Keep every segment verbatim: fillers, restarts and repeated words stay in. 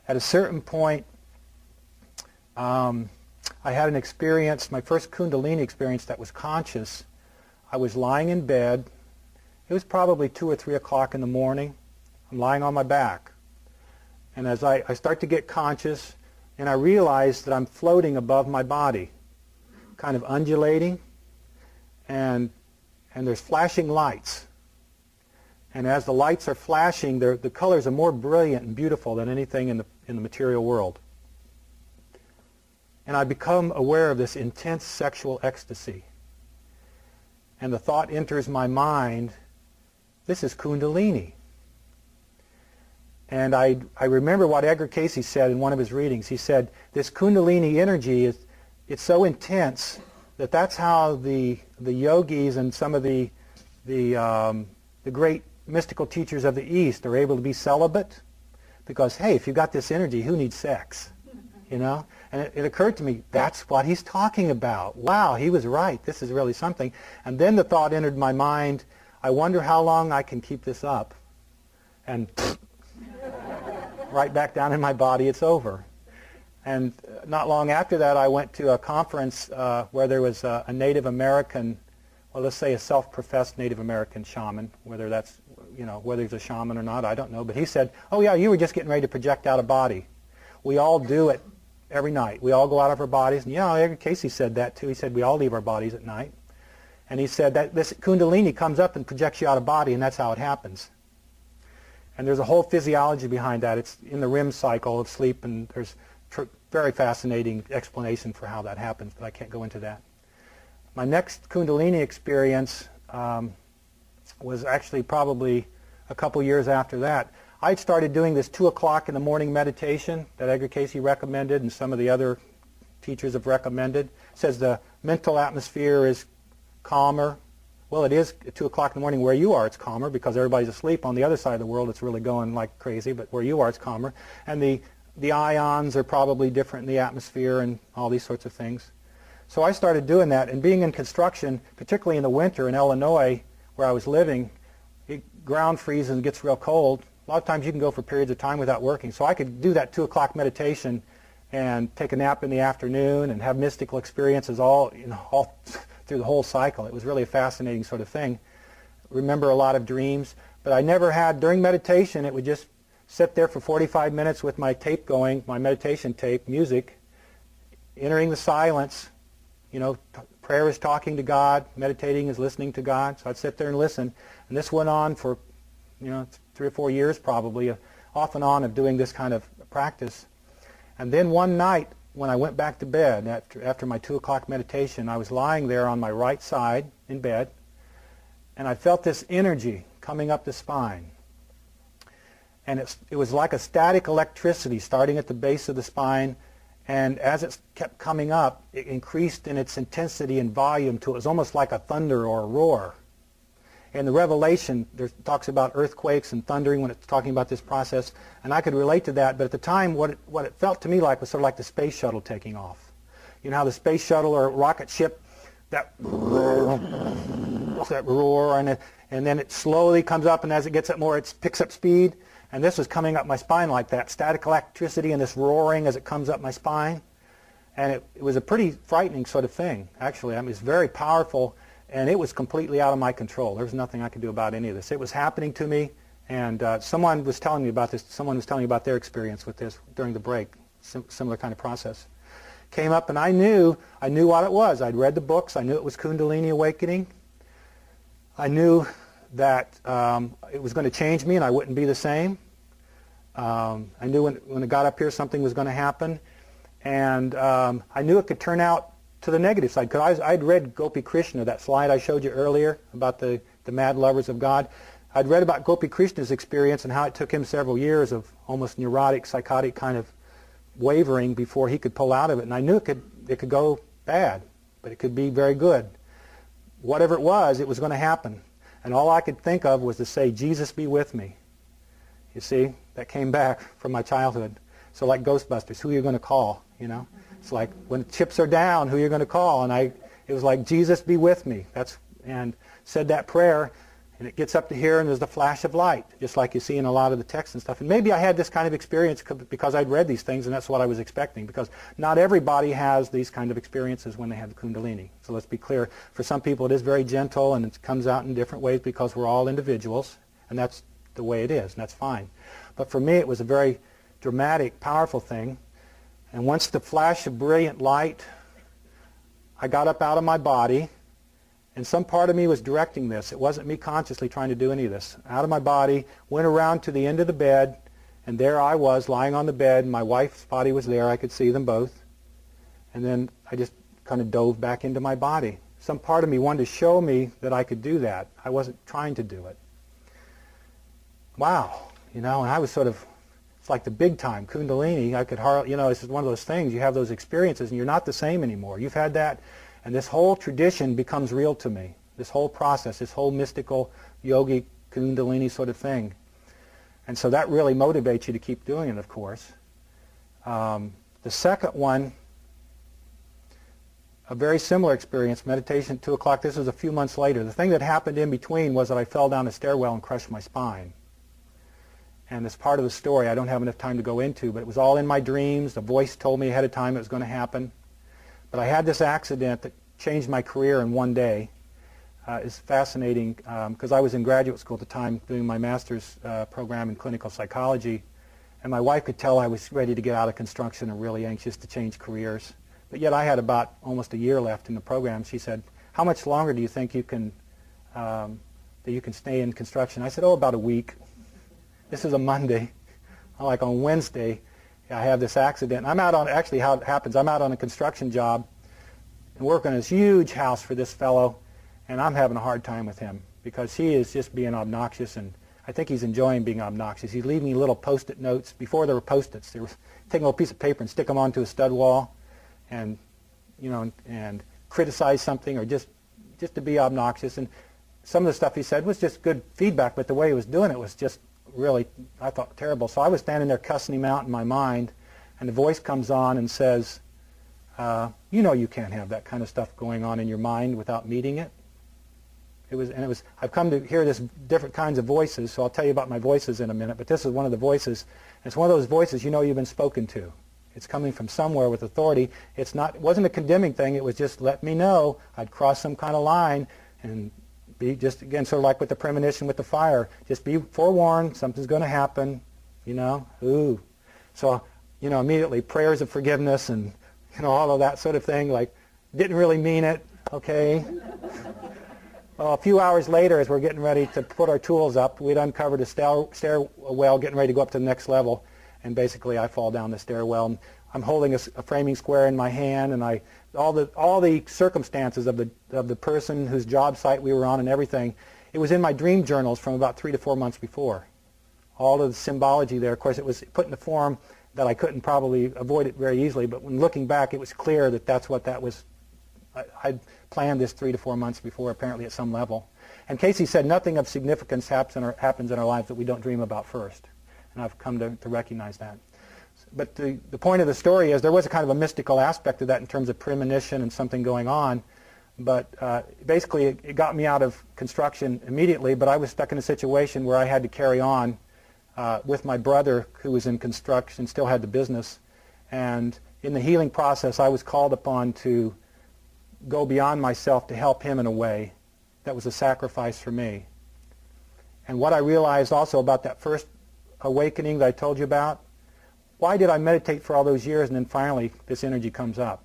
At a certain point, um, I had an experience, my first Kundalini experience that was conscious. I was lying in bed. It was probably two or three o'clock in the morning. I'm lying on my back. And as I, I start to get conscious, and I realize that I'm floating above my body, kind of undulating, and, and there's flashing lights. And as the lights are flashing, the colors are more brilliant and beautiful than anything in the, in the material world. And I become aware of this intense sexual ecstasy. And the thought enters my mind, this is Kundalini. And I, I remember what Edgar Cayce said in one of his readings. He said, this Kundalini energy, is it's so intense that that's how the, the yogis and some of the, the, um, the great mystical teachers of the East are able to be celibate. Because, hey, if you've got this energy, who needs sex? You know? And it, it occurred to me, that's what he's talking about. Wow, he was right. This is really something. And then the thought entered my mind, I wonder how long I can keep this up. And right back down in my body, it's over. And not long after that, I went to a conference uh, where there was a, a Native American, well, let's say a self-professed Native American shaman, whether that's, you know, whether he's a shaman or not, I don't know. But he said, oh yeah, you were just getting ready to project out a body. We all do it every night. We all go out of our bodies. And yeah, Edgar Cayce said that too. He said we all leave our bodies at night. And he said that this Kundalini comes up and projects you out of body, and that's how it happens. And there's a whole physiology behind that. It's in the R E M cycle of sleep, and there's tr very fascinating explanation for how that happens, but I can't go into that. My next Kundalini experience um, was actually probably a couple years after that. I'd started doing this two o'clock in the morning meditation that Edgar Cayce recommended and some of the other teachers have recommended. It says the mental atmosphere is calmer. Well, it is at two o'clock in the morning where you are, it's calmer because everybody's asleep. On the other side of the world, it's really going like crazy, but where you are, it's calmer. And the, the ions are probably different in the atmosphere and all these sorts of things. So I started doing that, and being in construction, particularly in the winter in Illinois, where I was living, it ground freezes and gets real cold. A lot of times you can go for periods of time without working. So I could do that two o'clock meditation and take a nap in the afternoon and have mystical experiences all, you know, all through the whole cycle. It was really a fascinating sort of thing. Remember a lot of dreams, but I never had, during meditation, it would just sit there for forty-five minutes with my tape going, my meditation tape, music, entering the silence. You know, prayer is talking to God, meditating is listening to God. So I'd sit there and listen. And this went on for, you know, three or four years probably, uh, off and on of doing this kind of practice. And then one night, when I went back to bed after, after my two o'clock meditation, I was lying there on my right side in bed, and I felt this energy coming up the spine. And it's, it was like a static electricity starting at the base of the spine, and as it kept coming up, it increased in its intensity and volume till it was almost like a thunder or a roar. In the Revelation, there talks about earthquakes and thundering when it's talking about this process, and I could relate to that, but at the time what it, what it felt to me like was sort of like the space shuttle taking off. You know how the space shuttle or rocket ship, that roar, that roar, and, it, and then it slowly comes up, and as it gets up more, it picks up speed, and this was coming up my spine like that, static electricity and this roaring as it comes up my spine, and it, it was a pretty frightening sort of thing, actually. I mean, it's very powerful. And it was completely out of my control. There was nothing I could do about any of this. It was happening to me, and uh, someone was telling me about this. Someone was telling me about their experience with this during the break, sim similar kind of process. Came up, and I knew, I knew what it was. I'd read the books. I knew it was Kundalini awakening. I knew that um, it was going to change me, and I wouldn't be the same. Um, I knew when, when it got up here, something was going to happen, and um, I knew it could turn out to the negative side, because I'd read Gopi Krishna, that slide I showed you earlier about the, the mad lovers of God. I'd read about Gopi Krishna's experience and how it took him several years of almost neurotic, psychotic kind of wavering before he could pull out of it. And I knew it could, it could go bad, but it could be very good. Whatever it was, it was going to happen. And all I could think of was to say, Jesus be with me. You see, that came back from my childhood. So like Ghostbusters, who are you going to call, you know? It's like when chips are down, who you're going to call, and I, it was like Jesus be with me. That's and said that prayer, And it gets up to here and there's the flash of light, just like you see in a lot of the text and stuff. And maybe I had this kind of experience because I'd read these things and that's what I was expecting, because not everybody has these kind of experiences when they have the Kundalini. So let's be clear. For some people it is very gentle and it comes out in different ways because we're all individuals, and that's the way it is, and that's fine. But for me it was a very dramatic, powerful thing. And once the flash of brilliant light, I got up out of my body. And some part of me was directing this. It wasn't me consciously trying to do any of this. Out of my body, went around to the end of the bed, and there I was lying on the bed. And my wife's body was there. I could see them both. And then I just kind of dove back into my body. Some part of me wanted to show me that I could do that. I wasn't trying to do it. Wow. You know, and I was sort of, it's like the big time, Kundalini. I could hardly, you know, it's one of those things. You have those experiences, and you're not the same anymore. You've had that. And this whole tradition becomes real to me. This whole process, this whole mystical, yogic, Kundalini sort of thing. And so that really motivates you to keep doing it, of course. Um, the second one, a very similar experience, meditation at two o'clock. This was a few months later. The thing that happened in between was that I fell down a stairwell and crushed my spine. And this part of the story I don't have enough time to go into, but it was all in my dreams. The voice told me ahead of time it was going to happen. But I had this accident that changed my career in one day. Uh, it's fascinating because um, I was in graduate school at the time doing my master's uh, program in clinical psychology, and my wife could tell I was ready to get out of construction and really anxious to change careers. But yet I had about almost a year left in the program. She said, "How much longer do you think you can um, that you can stay in construction?" I said, "Oh, about a week." This is a Monday. I'm like on Wednesday. I have this accident. I'm out on, actually how it happens, I'm out on a construction job and working on this huge house for this fellow, and I'm having a hard time with him because he is just being obnoxious, and I think he's enjoying being obnoxious. He's leaving me little post-it notes. Before there were post-its, they were taking a little piece of paper and stick them onto a stud wall and, you know, and, and criticize something or just, just to be obnoxious. And some of the stuff he said was just good feedback, but the way he was doing it was just really, I thought, terrible. So I was standing there cussing him out in my mind, and the voice comes on and says, uh, you know you can't have that kind of stuff going on in your mind without meeting it. It was, and it was, I've come to hear this different kinds of voices, so I'll tell you about my voices in a minute, but this is one of the voices. And it's one of those voices you know you've been spoken to. It's coming from somewhere with authority. It's not, it wasn't a condemning thing, it was just let me know I'd crossed some kind of line, and be just, again, sort of like with the premonition with the fire. Just be forewarned, something's going to happen, you know, ooh. So, you know, immediately prayers of forgiveness and, you know, all of that sort of thing, like, didn't really mean it, okay. Well, a few hours later, as we're getting ready to put our tools up, we'd uncovered a stair stairwell, getting ready to go up to the next level, and basically I fall down the stairwell. And I'm holding a, a framing square in my hand, and I all the all the circumstances of the of the person whose job site we were on and everything. It was in my dream journals from about three to four months before. All of the symbology there. Of course, it was put in a form that I couldn't probably avoid it very easily. But when looking back, it was clear that that's what that was. I, I'd planned this three to four months before, apparently at some level. And Casey said nothing of significance happens in our, happens in our lives that we don't dream about first. And I've come to, to recognize that. But the, the point of the story is there was a kind of a mystical aspect to that in terms of premonition and something going on. But uh, basically it, it got me out of construction immediately, but I was stuck in a situation where I had to carry on uh, with my brother who was in construction, still had the business. And in the healing process, I was called upon to go beyond myself to help him in a way that was a sacrifice for me. And what I realized also about that first awakening that I told you about, why did I meditate for all those years and then finally this energy comes up?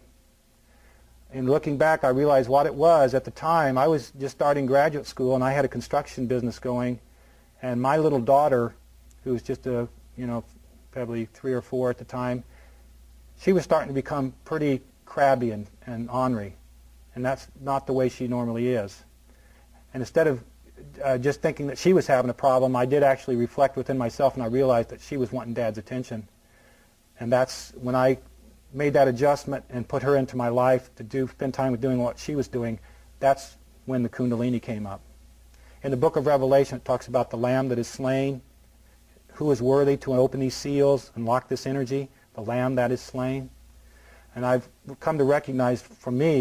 And looking back, I realized what it was. At the time, I was just starting graduate school and I had a construction business going, and my little daughter, who was just a, you know, probably three or four at the time, she was starting to become pretty crabby and, and ornery. And that's not the way she normally is. And instead of uh, just thinking that she was having a problem, I did actually reflect within myself, and I realized that she was wanting Dad's attention. And that's when I made that adjustment and put her into my life to do spend time with doing what she was doing. That's when the Kundalini came up. In the book of Revelation, it talks about the Lamb that is slain. Who is worthy to open these seals, unlock this energy? The Lamb that is slain. And I've come to recognize, for me,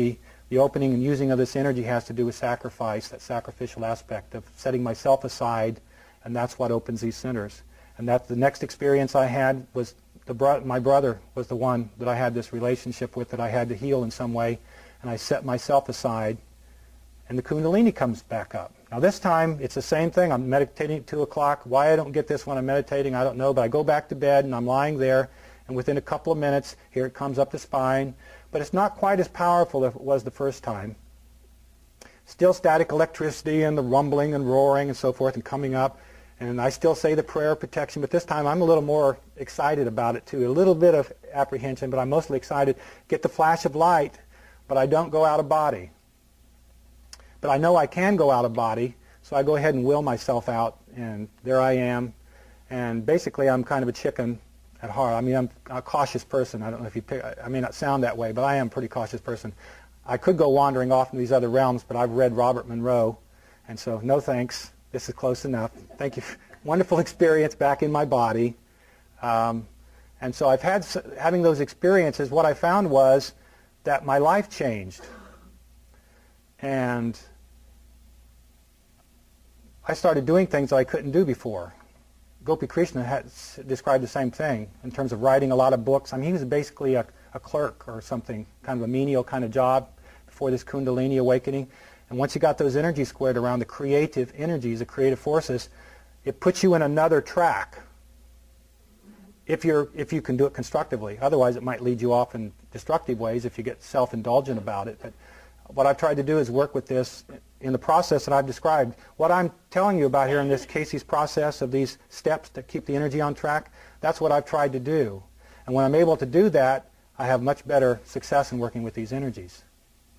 the opening and using of this energy has to do with sacrifice, that sacrificial aspect of setting myself aside, and that's what opens these centers. And that the next experience I had was the bro my brother was the one that I had this relationship with that I had to heal in some way, and I set myself aside, and the Kundalini comes back up. Now this time it's the same thing. I'm meditating at two o'clock. Why I don't get this when I'm meditating, I don't know, but I go back to bed and I'm lying there, and within a couple of minutes, here it comes up the spine, but it's not quite as powerful as it was the first time. Still static electricity and the rumbling and roaring and so forth and coming up. And I still say the prayer of protection, but this time I'm a little more excited about it too. A little bit of apprehension, but I'm mostly excited. Get the flash of light, but I don't go out of body. But I know I can go out of body, so I go ahead and will myself out, and there I am. And basically I'm kind of a chicken at heart. I mean, I'm a cautious person. I don't know if you pick, I may not sound that way, but I am a pretty cautious person. I could go wandering off into these other realms, but I've read Robert Monroe, and so no thanks. This is close enough. Thank you. Wonderful experience back in my body. Um, and so I've had, having those experiences, what I found was that my life changed. And I started doing things that I couldn't do before. Gopi Krishna had described the same thing in terms of writing a lot of books. I mean, he was basically a, a clerk or something, kind of a menial kind of job before this Kundalini awakening. And once you got those energies squared around, the creative energies, the creative forces, it puts you in another track if, you're, if you can do it constructively. Otherwise, it might lead you off in destructive ways if you get self-indulgent about it. But what I've tried to do is work with this in the process that I've described. What I'm telling you about here in this Casey's process of these steps to keep the energy on track, that's what I've tried to do. And when I'm able to do that, I have much better success in working with these energies.